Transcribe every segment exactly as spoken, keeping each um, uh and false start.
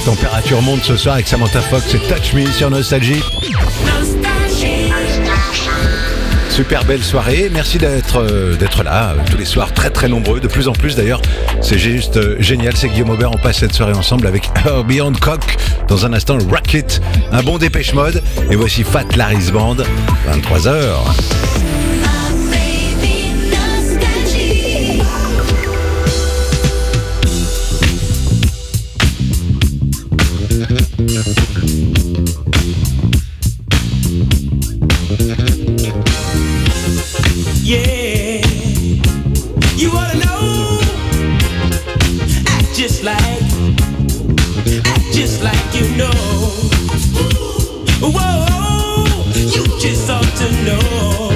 température monte ce soir avec Samantha Fox et Touch Me sur Nostalgie. Super belle soirée, merci d'être euh, d'être là euh, tous les soirs, très très nombreux, de plus en plus d'ailleurs. C'est juste euh, génial, c'est Guillaume Aubert, on passe cette soirée ensemble avec Herbie Hancock. Dans un instant, Rocket, un bon Dépêche Mode. Et voici Fat Larry's Band, vingt-trois heures. Yeah, you wanna know? Act just like, act just like you know. Whoa, you just ought to know.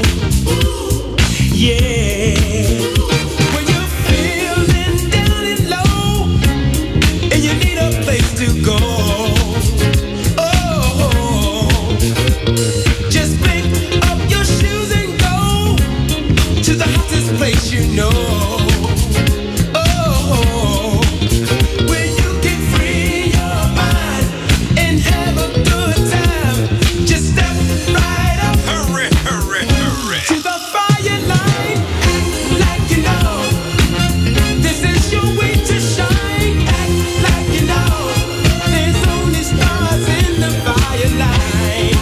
Yeah, when you're feeling down and low, and you need a place to go. Oh, just pick up your shoes and go to the hottest place you know. Oh, where you can free your mind and have a good time. Just step right up, hurry, hurry, hurry, to the fire line. Act like you know this is your way to shine. Act like you know there's only stars in the fire line.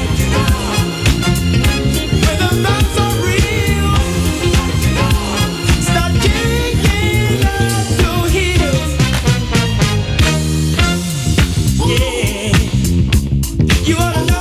Where the vibes are real, start kicking up your heels. Yeah, you ought to know.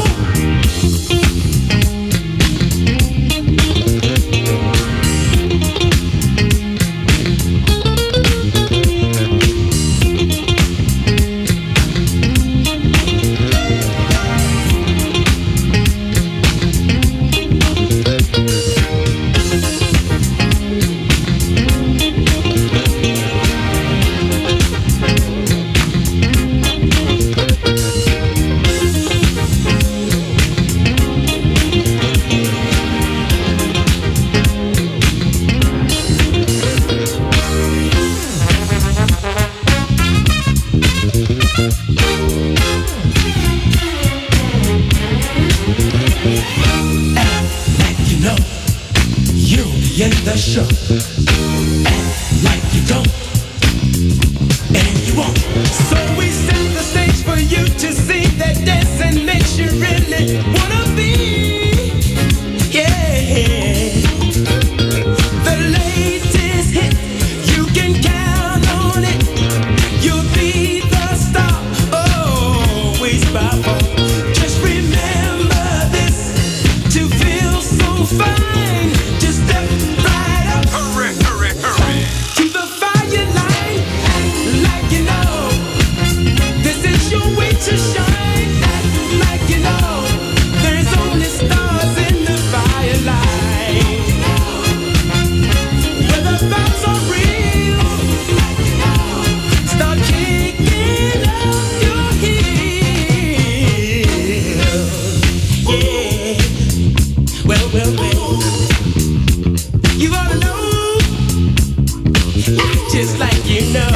Act like you know you'll be in the show. Act like you don't, and you won't. So we set the stage for you to see that dancing makes you really wanna be. Yeah, the latest hit, you can count on it. You'll be the star, always by far. Just remember this, to feel so fine, just step right up, hurry, hurry, hurry, to the fire line. Act like you know this is your way to shine. Act like you know there's only stars in the fire line. Where the vibes are real, start kicking up your heels. Yeah, well, well, well, you ought to know, act just like you know.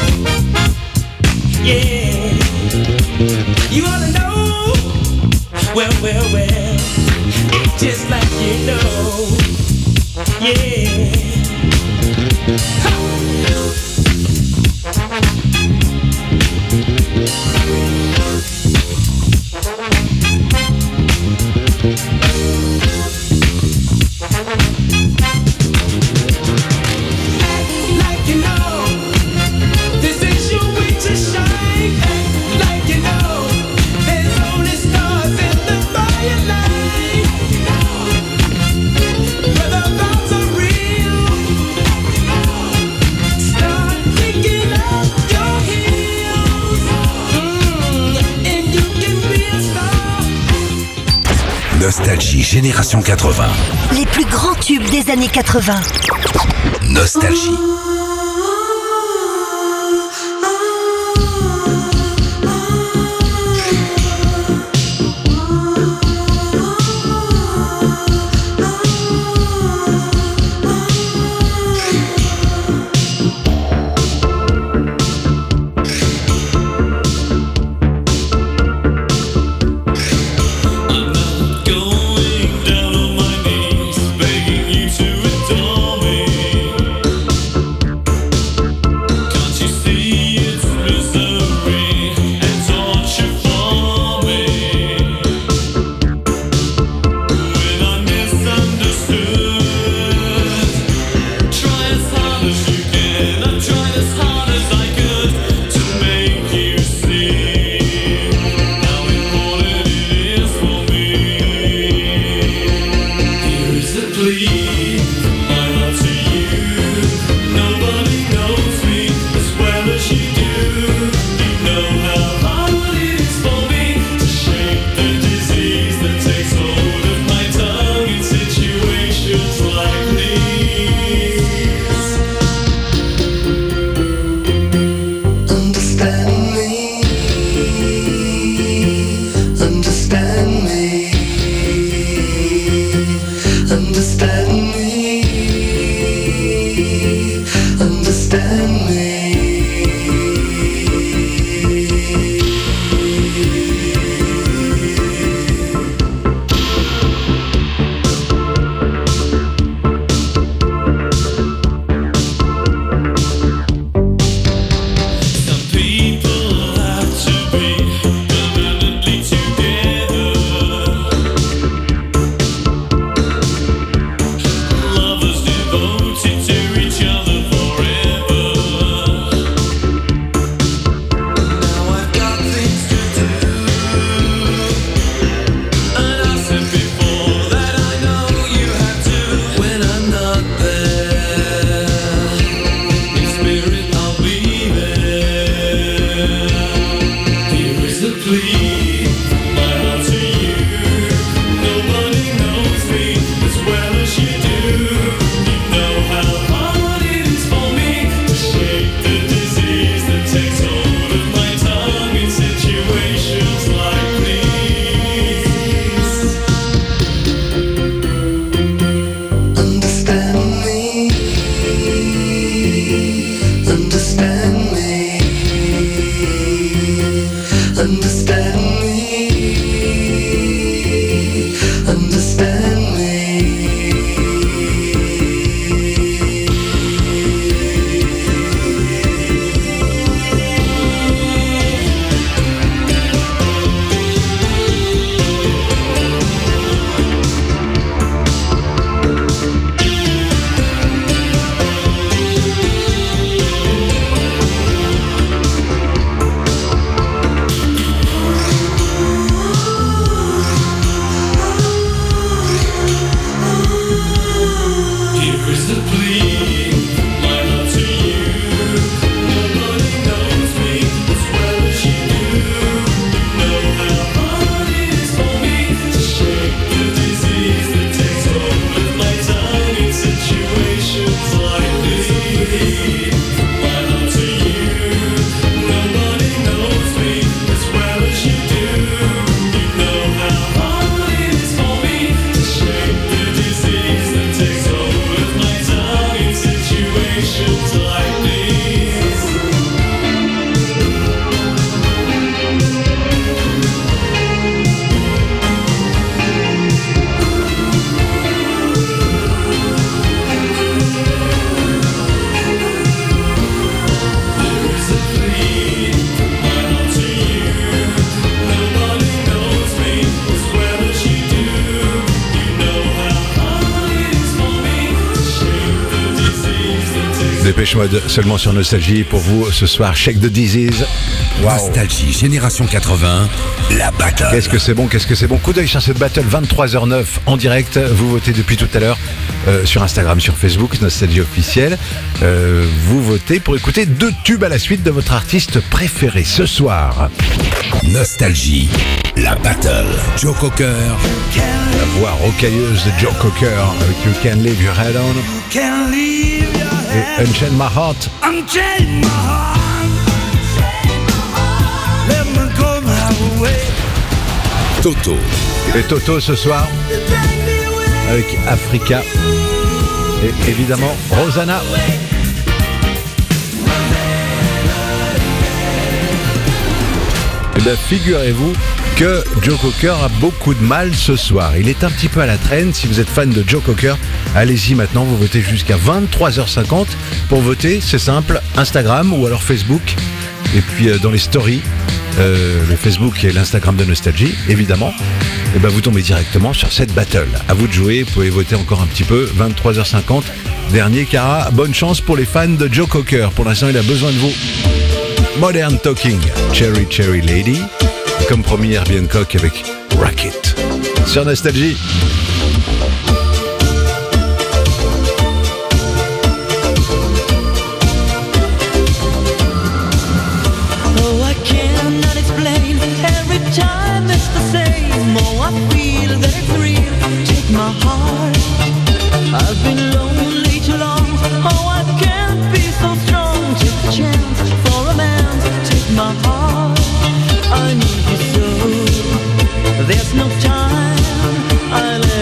Yeah, you ought to know, well, well, well, act just like you know. Yeah. Ha! Act like you know this is your way to shine. Act like you know there's only stars in the fire line. Where the vibes are real, start kicking up your heels. Mm, and you can be a star. Nostalgie Génération quatre-vingts. Les plus grands tubes des années quatre-vingts. Nostalgie. Dépêche Mode seulement sur Nostalgie pour vous ce soir. Shake the Disease. Wow. Nostalgie Génération quatre-vingts, la battle. Qu'est-ce que c'est bon, qu'est-ce que c'est bon. Coup d'œil sur cette battle, vingt-trois heures neuf en direct. Vous votez depuis tout à l'heure euh, sur Instagram, sur Facebook, Nostalgie officielle. Euh, vous votez pour écouter deux tubes à la suite de votre artiste préféré ce soir. Nostalgie, la battle. Joe Cocker, La voix rocailleuse de Joe Cocker avec You Can Leave Your Head On Can't leave your et Unchain My Heart. Unchain my heart. Let me go my way. Toto, Et Toto ce soir avec Africa et évidemment Rosanna. Et bien figurez-vous que Joe Cocker a beaucoup de mal ce soir. Il est un petit peu à la traîne. Si vous êtes fan de Joe Cocker, allez-y maintenant, vous votez jusqu'à vingt-trois heures cinquante. Pour voter, c'est simple, Instagram ou alors Facebook. Et puis euh, dans les stories, euh, le Facebook et l'Instagram de Nostalgie, évidemment, et ben vous tombez directement sur cette battle. À vous de jouer, vous pouvez voter encore un petit peu, vingt-trois heures cinquante. Dernier Cara, bonne chance pour les fans de Joe Cocker. Pour l'instant, il a besoin de vous. Modern Talking, Cherry Cherry Lady. Et comme promis, Herbie Hancock avec Rocket. Sur Nostalgie. Oh, I cannot explain. Every time it's the same. Oh, I feel that it's real. Take my heart. I've been lonely too long. Oh, I can't be so strong. Take the chance for a man. Take my heart. I need you so. There's no time. I let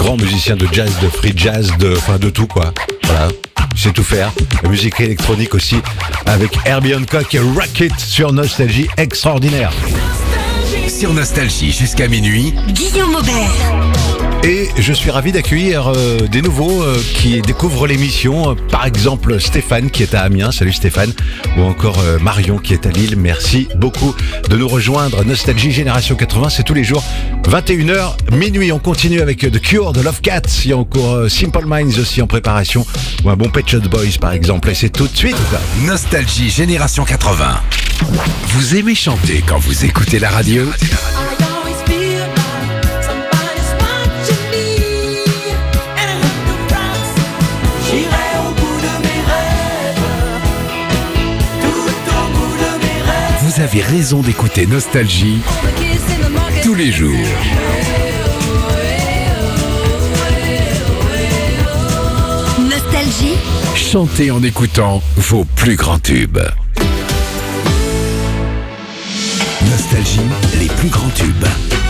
grand musicien de jazz, de free jazz, de, enfin de tout quoi. Voilà, il sait tout faire. La musique électronique aussi, avec Herbie Hancock et Rocket sur Nostalgie, extraordinaire. Sur Nostalgie jusqu'à minuit, Guillaume Aubert. Et je suis ravi d'accueillir euh, des nouveaux euh, qui découvrent l'émission. Euh, par exemple Stéphane qui est à Amiens, salut Stéphane. Ou encore euh, Marion qui est à Lille. Merci beaucoup de nous rejoindre. Nostalgie Génération quatre-vingts, c'est tous les jours vingt et une heures minuit. On continue avec euh, The Cure, The Love Cats. Il y a encore euh, Simple Minds aussi en préparation. Ou un bon Pet Shop Boys par exemple. Et c'est tout de suite. Nostalgie Génération quatre-vingts. Vous aimez chanter quand vous écoutez la radio? I always feel like somebody's watching me. And I hit the rocks. J'irai au bout de mes rêves. Tout au bout de mes rêves. Vous avez raison d'écouter Nostalgie tous les jours. Nostalgie, Chantez en écoutant vos plus grands tubes. Nostalgie, les plus grands tubes.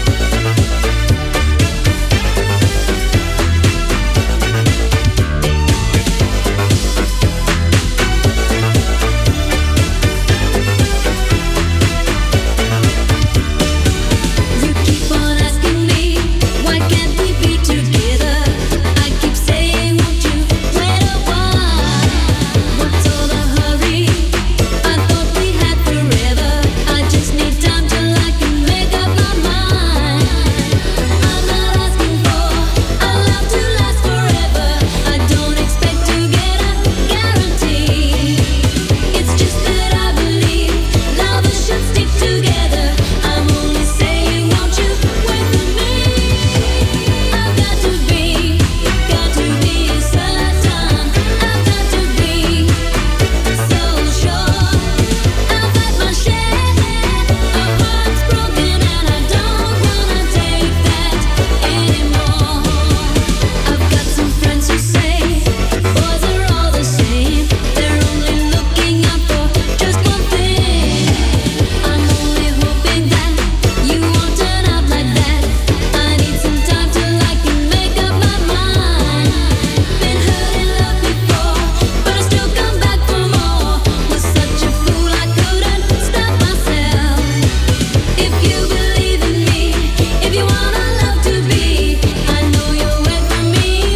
You keep on asking me, why can't we be together? I keep saying, won't you wait a while? What's all the hurry? I thought we had forever. I just need time till I can make up my mind. I'm not asking for a love to last forever. I don't expect to get a guarantee. It's just that I believe lovers should stick together. I'm only saying, won't you wait for me? I've got to be, got to be certain. I've got to be so sure. I've had my share of hearts broken, and I don't wanna take that anymore. I've got some friends who say boys are all the same. They're only looking out for just one thing. I'm only hoping that you won't turn out like that. I need some time till I can make up my mind. Been hurt in love before, but I still come back for more. Was such a fool I couldn't stop myself. If you believe in me, if you want our love to be, I know you'll wait for me.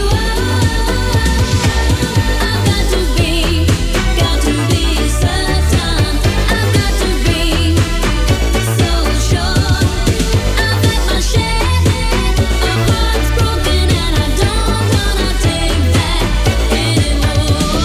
I've got to be, got to be certain. I've got to be so sure. I've had my share of hearts broken, and I don't wanna take that anymore.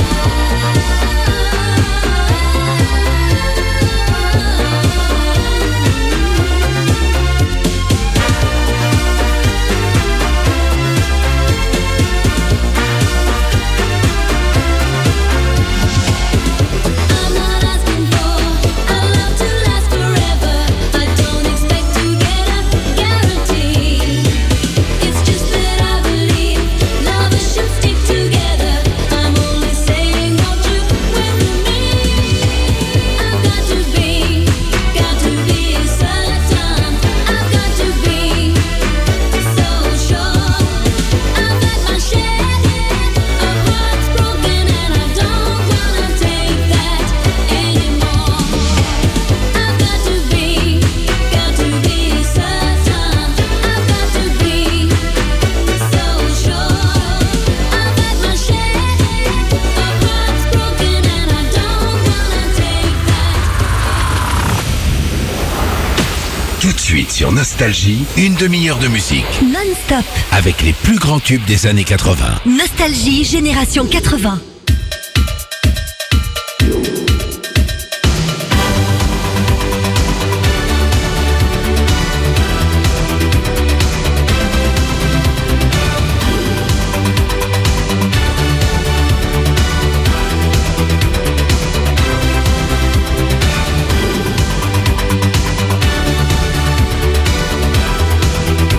I'm not asking for a love to last forever. I don't expect to get a guarantee. It's just that I believe lovers should stick together. I'm only saying, won't you wait for me? I've got to be, got to be certain. I've got to be so sure. I've had my share of hearts broken, and I don't wanna take that anymore. I've got to be, got to be certain. I've got to be so sure. I've had my share of hearts broken, and I don't wanna take that. Tout de suite sur Nostalgie, une demi-heure de musique non-stop. avec les plus grands tubes des années quatre-vingts. Nostalgie Génération quatre-vingts.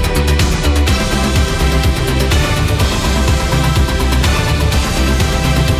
I've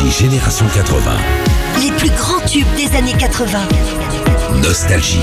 Nostalgie Génération quatre-vingts. Les plus grands tubes des années quatre-vingts. Nostalgie.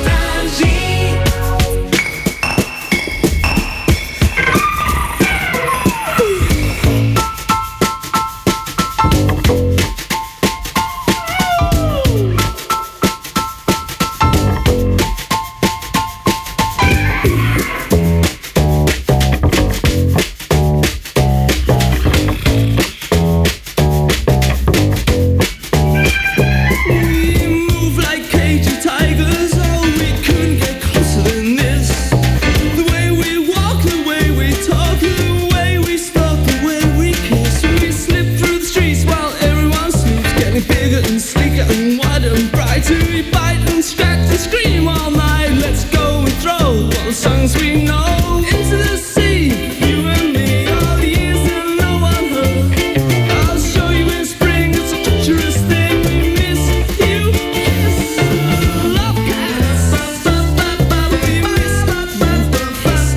Move like cagey tigers, oh, we couldn't get closer than this. The way we walk, the way we talk, the way we stalk, the way we kiss. We slip through the streets while everyone sleeps, getting bigger and sleeker and wider and brighter. We bite and scratch and scream all night. Let's go and throw all the songs we know into the sea. You and me, all the years that no one heard. I'll show you in spring, it's a treacherous thing. We miss you, kiss, love cats. We miss love cats.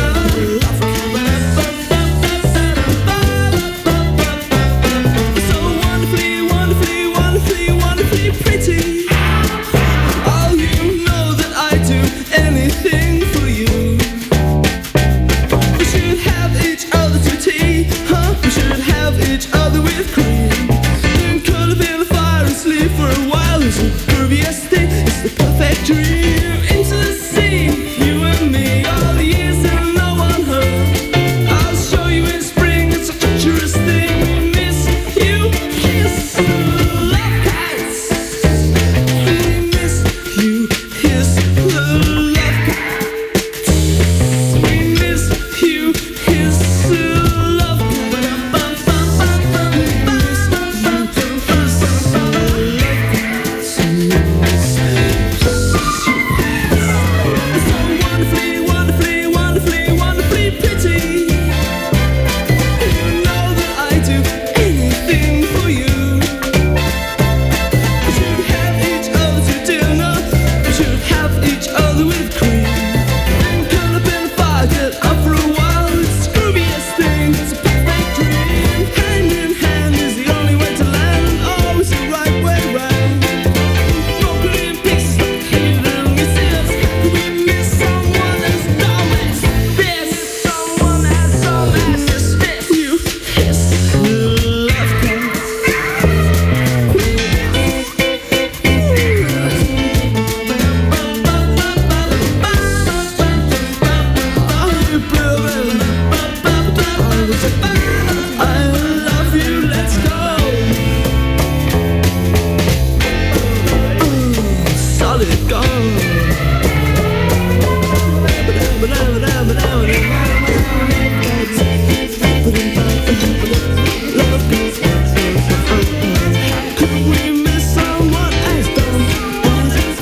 So wonderfully, wonderfully, wonderfully, wonderfully pretty. Oh, you know that I do anything for you. We should have each other to tea, huh? We should have each other with cream. Then curl up in the fire and sleep for a while. It's the grooviest thing, it's the perfect dream. Into the sea, you and me, all the years that no one heard. I'll show you in spring, it's a treacherous thing. We miss you, kiss, love cats. We miss you, kiss, love cats. We miss you, kiss, love cats. So wonderfully, wonderfully, wonderfully, wonderfully pretty. You know that I do anything for you. We should have each other to dinner. We should have each other with cream. Then curl up in the fire, get up for a while. It's the grooviest thing, it's a perfect dream. Hand in hand is the only way to land. Always the right way round. Broken in pieces, like hidden misses. We miss someone as dumb as this. Someone as dumb as this. You kiss, love cats. I love you, let's go. Solid gold. Could we miss someone as dumb as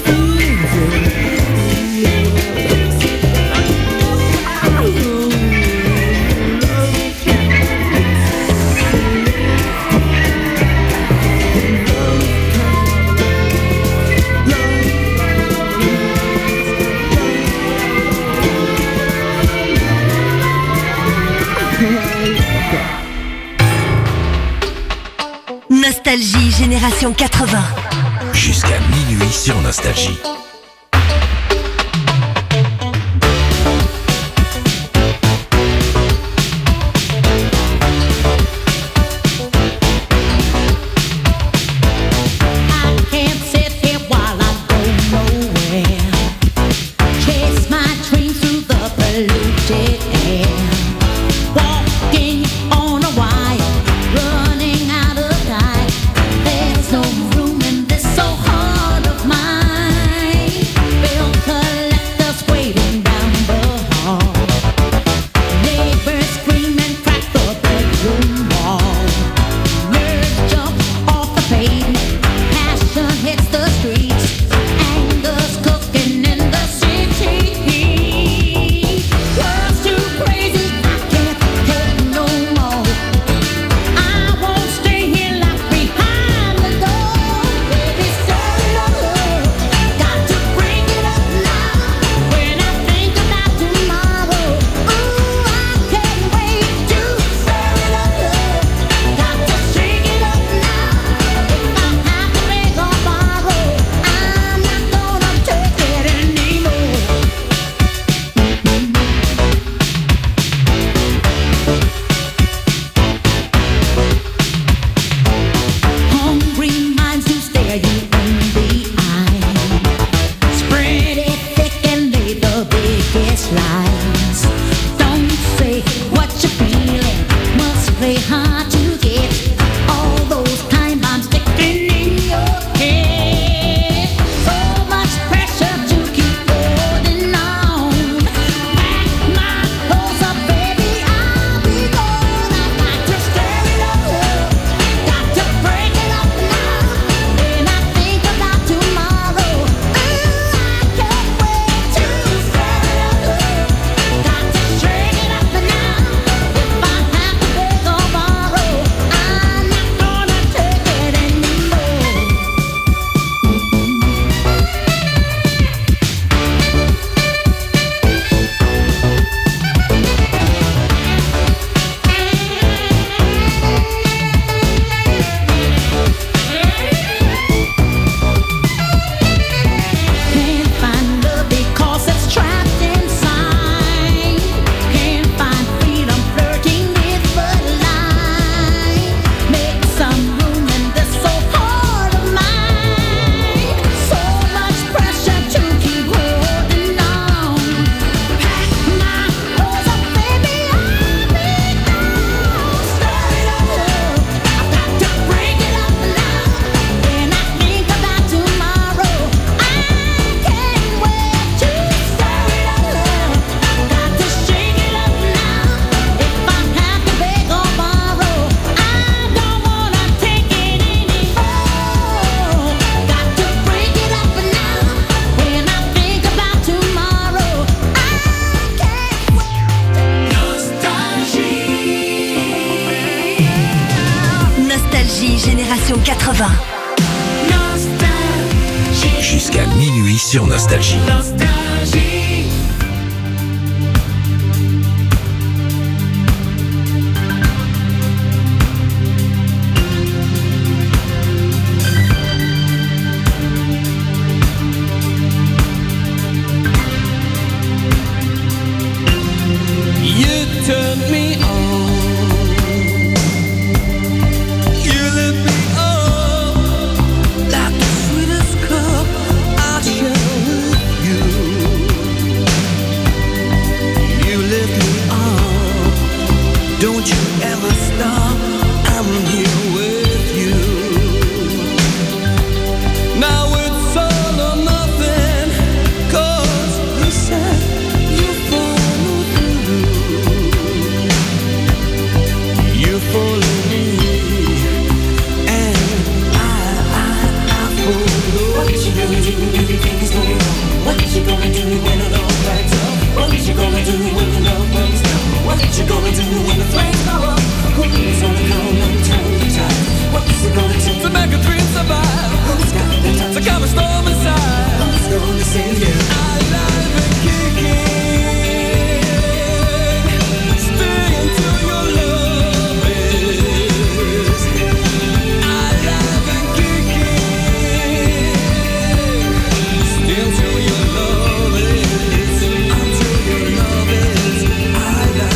Nostalgie Génération quatre-vingts. Jusqu'à minuit sur Nostalgie. I can't sit here while I go nowhere. Chase my dreams through the polluted air. Walking on a wire, running out of time. There's no room in this so heart of mine. last lines. Don't say what you're feeling. Must play hard to get all those time bombs sticking in your head. So much pressure to keep holding on. Pack my clothes up, baby, I'll be gone. I've got to stir it up, got to break it up now. When I think about tomorrow, ooh, I can't wait to stir it up. Got to shake it up now. If I have to beg or borrow, I'm not gonna take it anymore. Can't find love because it's trapped inside. Can't find freedom flirting with the line. Make some room in this so hard of mine. So much pressure to keep holding on. Pack my clothes up, baby, I'll be gone. Stir it up, I've got to break it up now. When I think about tomorrow, I can't wait to stir it up. Got to shake it up now. If I have to beg or borrow, I don't wanna take it anymore. Got to break it up now. When I think about tomorrow, I can't wait. Nostalgie Génération quatre-vingts. Jusqu'à minuit sur Nostalgie. You turn me on. You lift me up like the sweetest cup I share with you. You lift me up. Don't you ever stop. I'm here with you. Now it's all or nothing. 'Cause you said you follow through. You follow me, and I, I, I follow. What is you gonna do when everything is going wrong? What is you gonna do when it all backs up? What is you gonna do when the love runs down? What is you gonna do when the flames go up? Who's gonna come and turn the tide? What is it gonna take to make a dream survive? Who's got the time to calm a storm inside? Who's gonna save you? Alive and kicking. Stay until your love is alive and kicking. Stay until your love is, until your love is alive.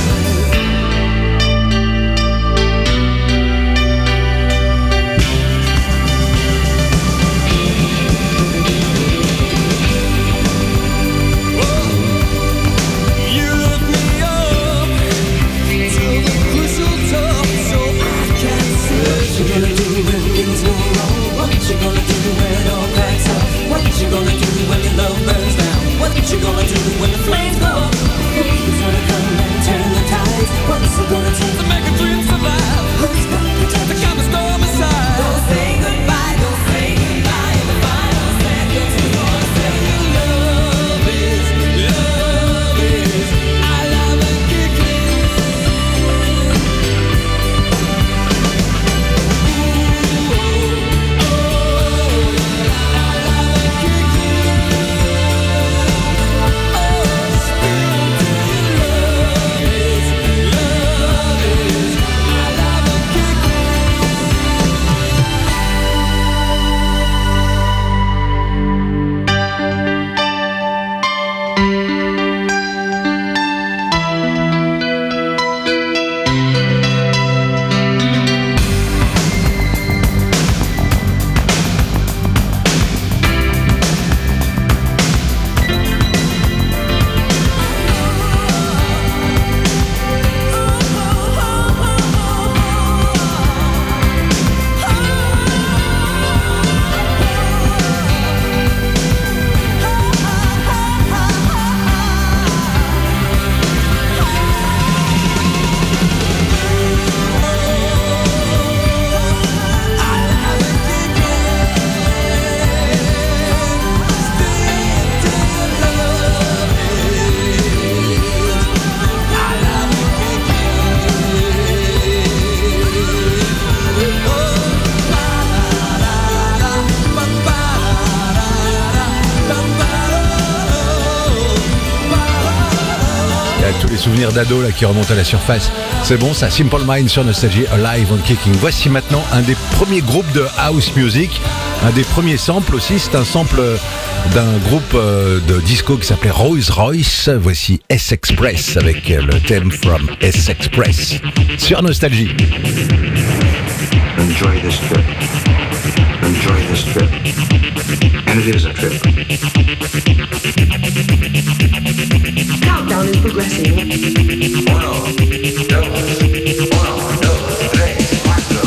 des souvenirs d'ado là qui remontent à la surface. C'est bon ça, Simple Minds sur Nostalgie, Alive on Kicking. Voici maintenant un des premiers groupes de house music, un des premiers samples aussi. C'est un sample d'un groupe de disco qui s'appelait Rolls Royce. Voici S-Express avec le thème From S-Express sur Nostalgie. Enjoy this trip. Enjoy this trip. And it is a trip. Countdown is progressing. Uno, dos, uno, dos, tres, cuatro.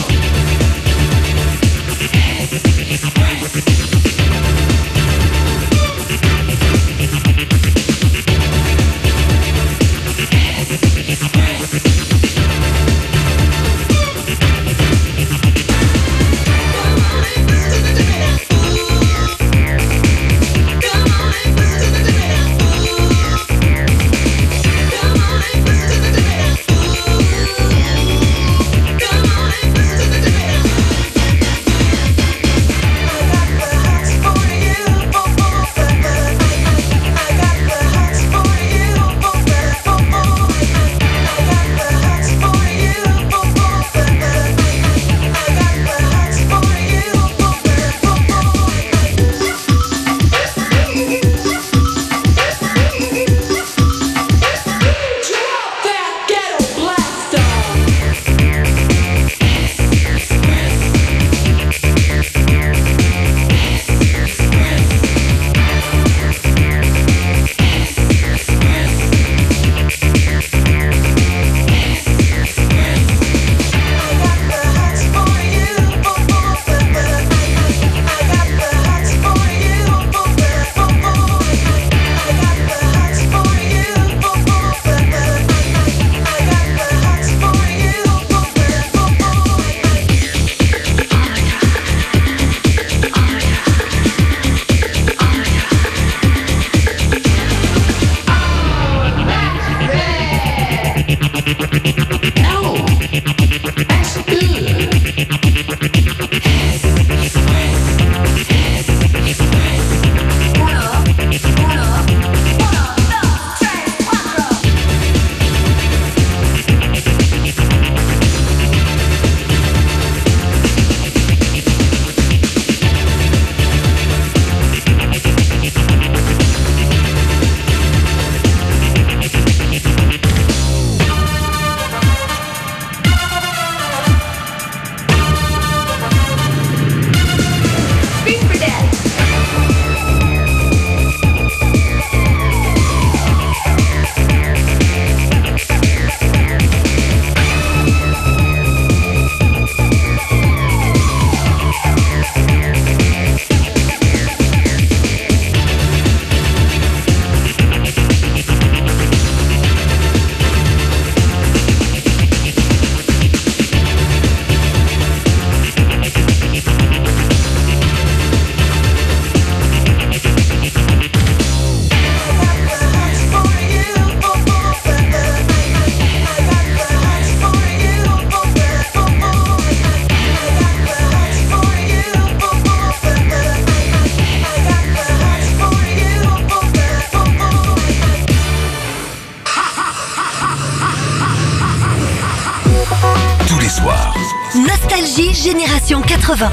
Nostalgie Génération quatre-vingts.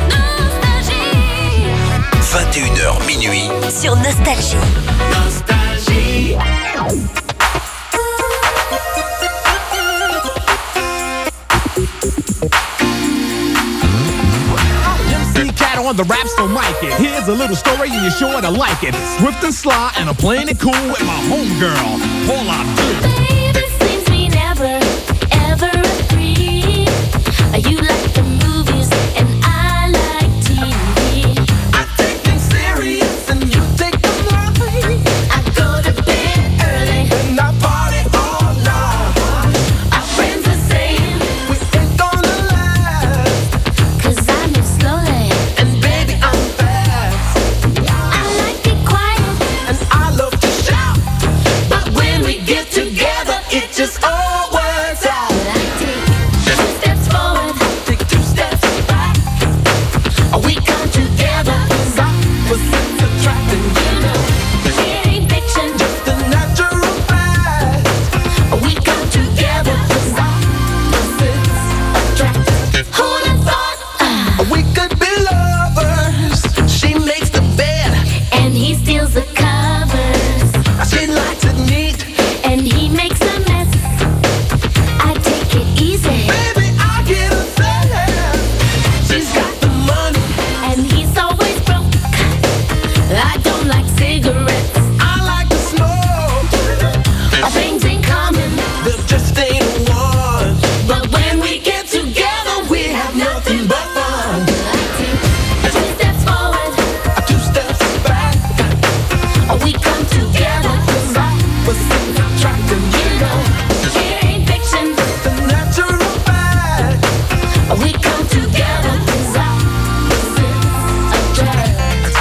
vingt et une heures minuit Sur Nostalgie. Nostalgie. M C Cat on the rap, so mic it. Here's a little story and you're sure to like it. Swift and sly and I'm playing it cool with my homegirl, Paula Abdul. Baby, seems we never, ever agree. You like the movies and I like T V. I take them serious and you take them lightly. I go to bed early And I party all night. Our friends are saying, We ain't gonna last. cause I move slowly. And baby, I'm fast. I like it quiet, And I love to shout. But when we get together, it just all works out. but I take two steps forward, Take I don't like cigarettes. I like to smoke. Our things ain't common, There just ain't one. but when we get together, we have nothing but fun. I take two steps forward, Two steps back. we come together. Opposites attracting. You know, it ain't fiction. The natural fact. We come together. Opposites attract.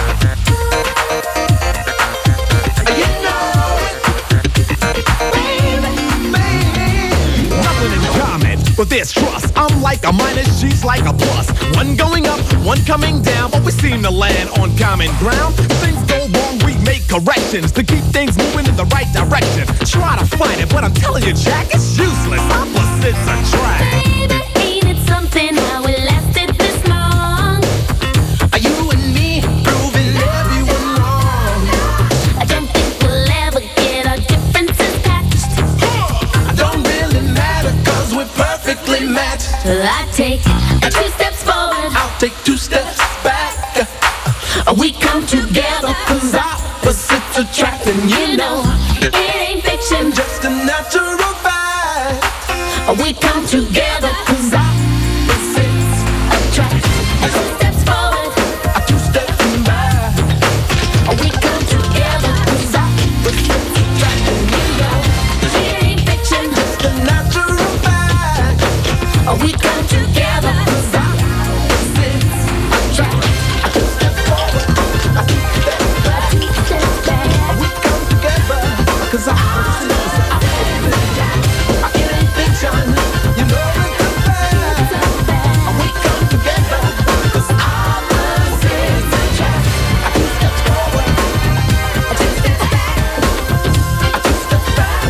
You know it. Baby, baby. Nothing in common, but there's trust. I'm like a minus, she's like a plus. One going up, one coming down, but we seem to land on common ground. If things go wrong, we make corrections to keep things moving in the right direction. Try to fight it, but I'm telling you, Jack, it's useless. Opposites attract. Baby, ain't it something how it lasted this long? Are you and me proving everyone wrong? I don't think we'll ever get our differences patched. I don't really matter, cause we're perfectly matched. I take two steps forward, I'll take two steps back. we come together. Cause opposites attract, and You know, it ain't fiction. just a natural fact. We come together. Cause opposites attract. Two steps forward, Two steps back. we come together. Cause opposites attract. You know, it ain't fiction. Just a natural fact. We come together. Cause opposites attract. Two steps forward. Two steps back. Two steps back. We come together. Cause opposites attract. It ain't fiction. You know it's a fact. We come together. Cause opposites attract. Two steps forward. Two steps back. Two steps back.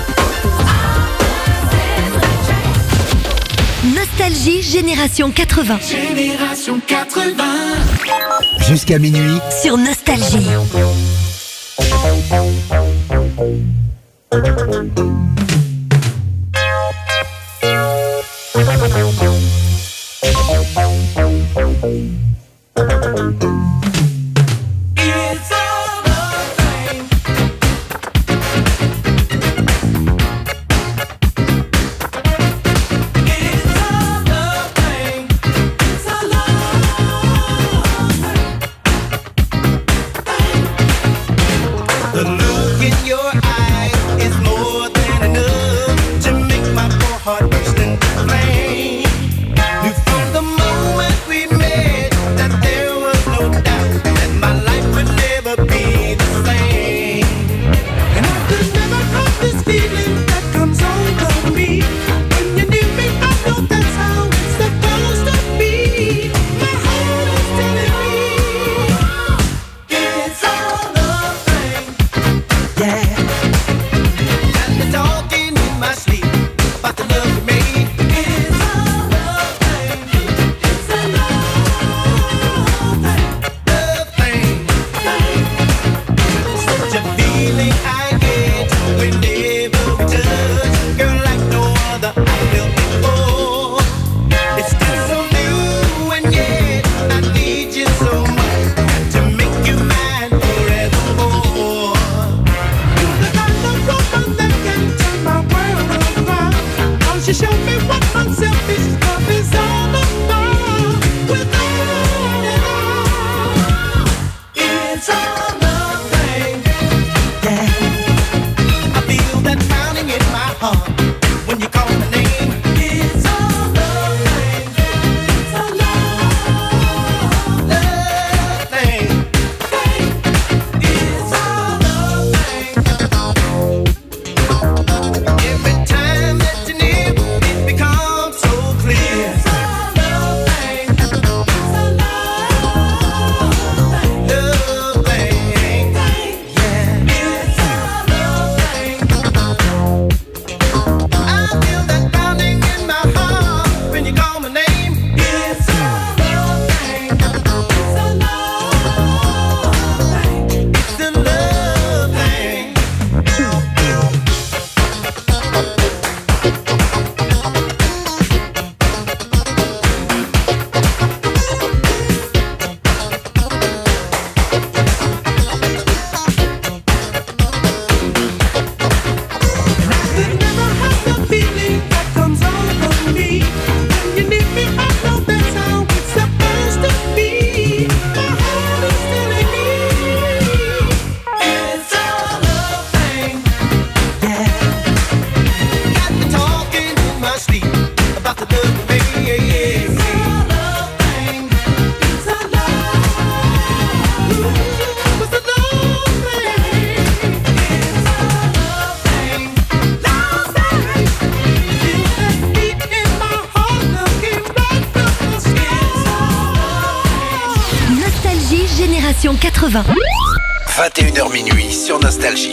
Nostalgie Génération quatre-vingts. Génération quatre-vingts. Jusqu'à minuit, Sur Nostalgie. It's all the same. It's all the same. It's all the look in your eyes is more than enough to make my poor heart burst into flame. Knew from the moment we met that there was no doubt that my life would never be the same. And I could never have this feeling that comes over me. When you're near me, I know that's how it's supposed to be. My heart is telling me it's all the same. Yeah. And the talking in my sleep about the love we made. It's all the same. It's a love thing. Such a feeling I get whenever we touch, girl, like no other I felt before. It's still so new, and yet I need you so much to make you mine forevermore. You're the kind of woman that can turn my world around. Oh, she showed me what unselfish love is all about. Without it all, it's all the same. Yeah, I feel Génération quatre-vingts. vingt et une heures minuit sur Nostalgie.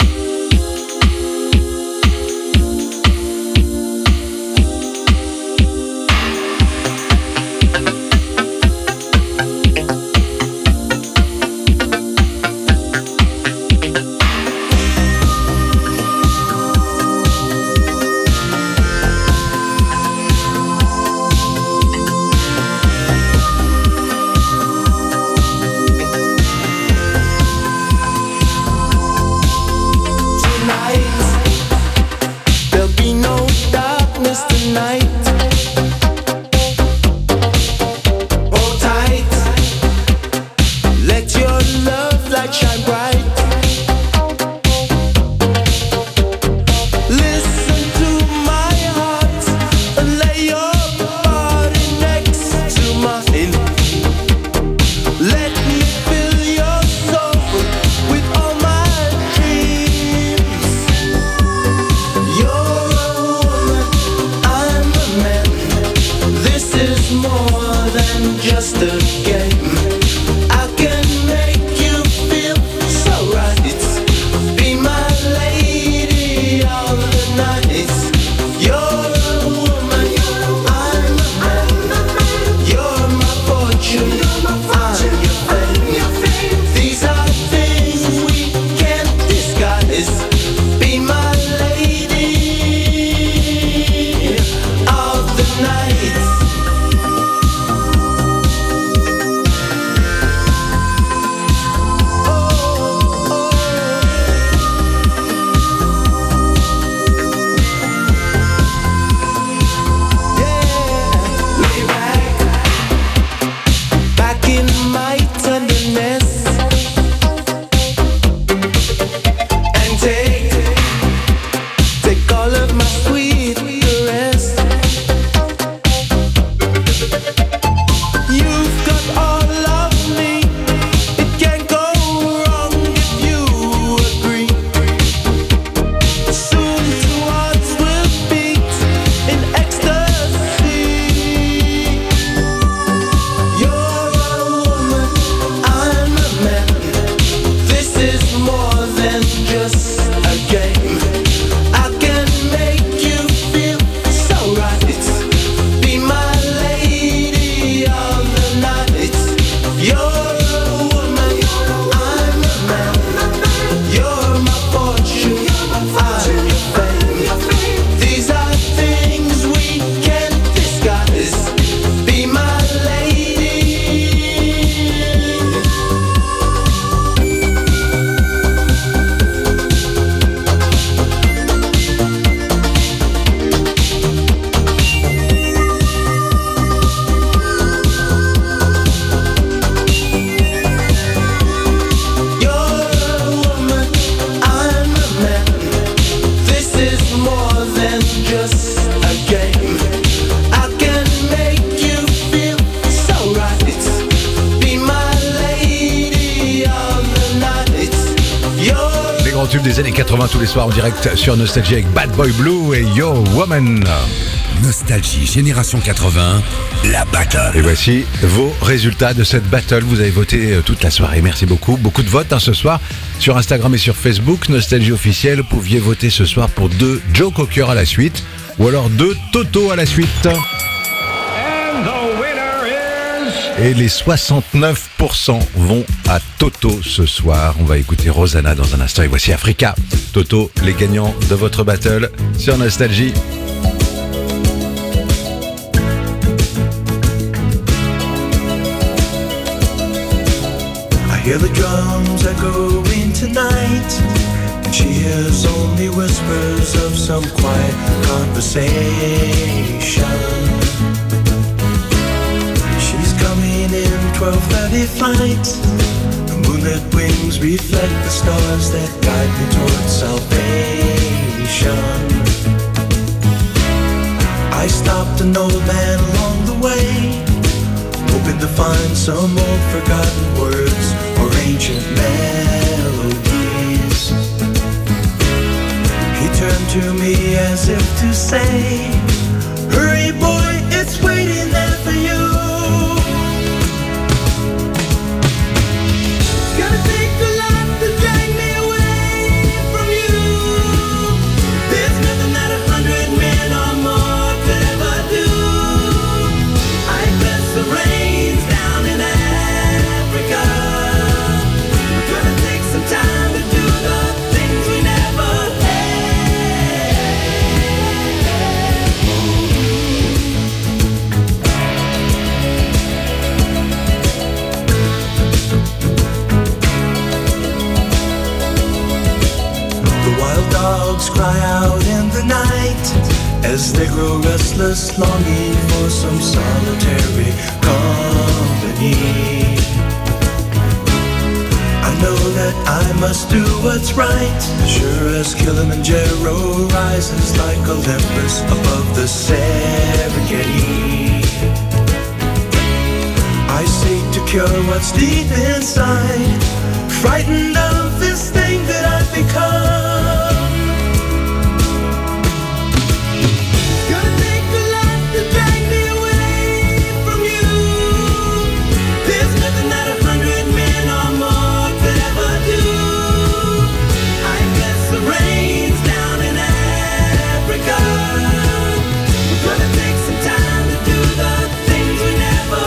Des années quatre-vingts tous les soirs en direct sur Nostalgie avec Bad Boy Blue et Yo Woman. Nostalgie Génération quatre-vingts, la battle. Et voici vos résultats de cette battle. Vous avez voté toute la soirée, merci beaucoup. Beaucoup de votes hein, ce soir sur Instagram et sur Facebook. Nostalgie officielle, vous pouviez voter ce soir pour deux Joe Cocker à la suite ou alors deux Toto à la suite. Et les soixante-neuf pour cent vont à Toto ce soir. On va écouter Rosanna dans un instant. Et voici Africa. Toto, les gagnants de votre battle sur Nostalgie. I hear the drums echoing tonight. She hears only whispers of some quiet conversation. Coming in twelve thirty flight, the moonlit wings reflect the stars that guide me towards salvation. I stopped an old man along the way, hoping to find some old forgotten words or ancient melodies. He turned to me as if to say, hurry boy, it's waiting there for you. dogs cry out in the night as they grow restless, longing for some solitary company. I know that I must do what's right, sure as Kilimanjaro rises like Olympus above the Serengeti. I seek to cure what's deep inside, frightened of this thing that I've become. Gonna take a lot to drag me away from you. There's nothing that a hundred men or more could ever do. I guess the rain's down in Africa. We're gonna take some time to do the things we never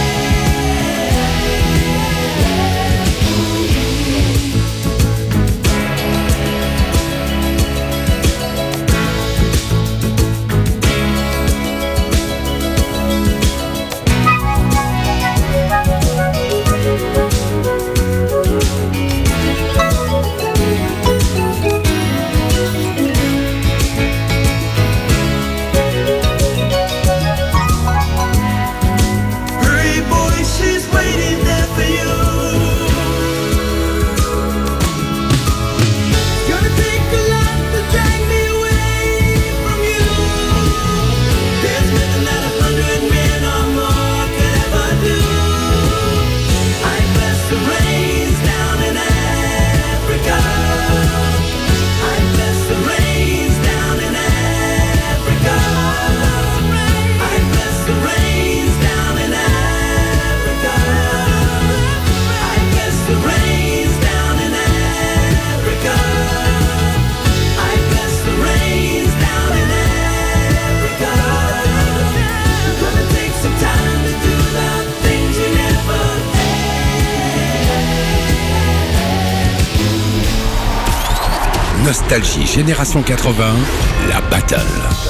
Nostalgie Génération quatre-vingts, la battle.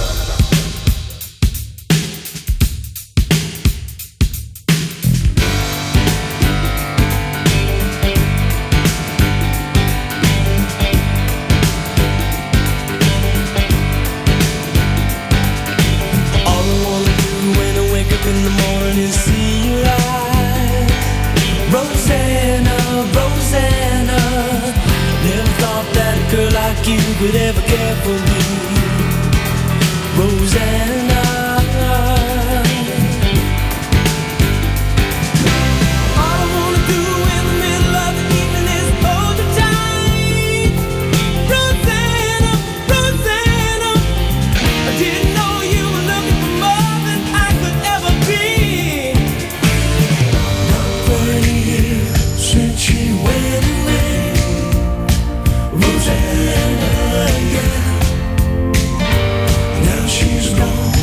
Could ever care for me, Rosanna. All I wanna do in the middle of the evening is hold you tight, Rosanna, Rosanna. I didn't know you were looking for more than I could ever be. Not for a year since she went away, Rosanna. Now she's gone.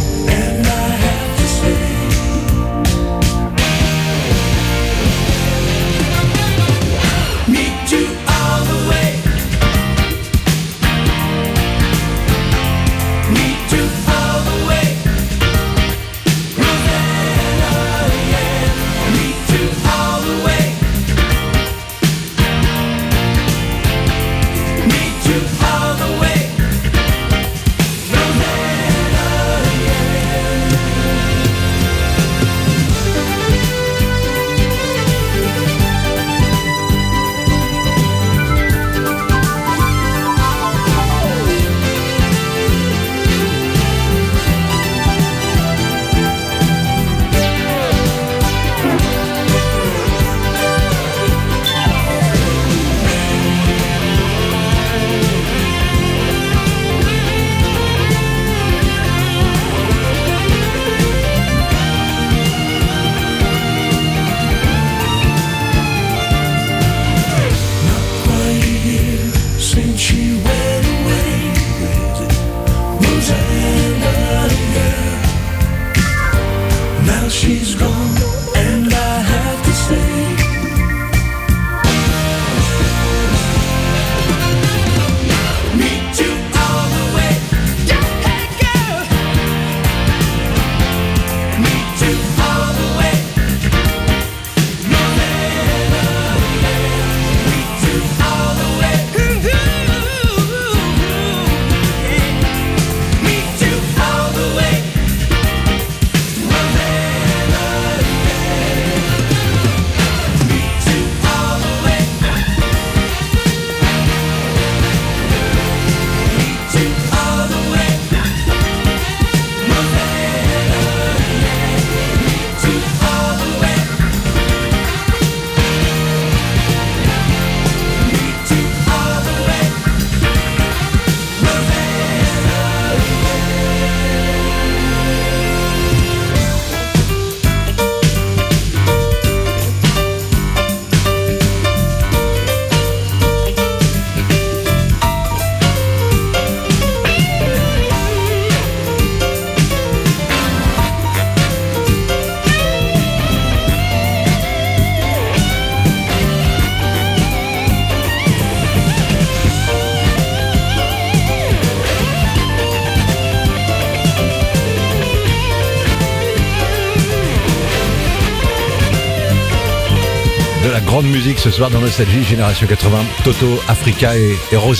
grande musique ce soir dans Nostalgie, Génération quatre-vingts, Toto, Africa et, et Rosa.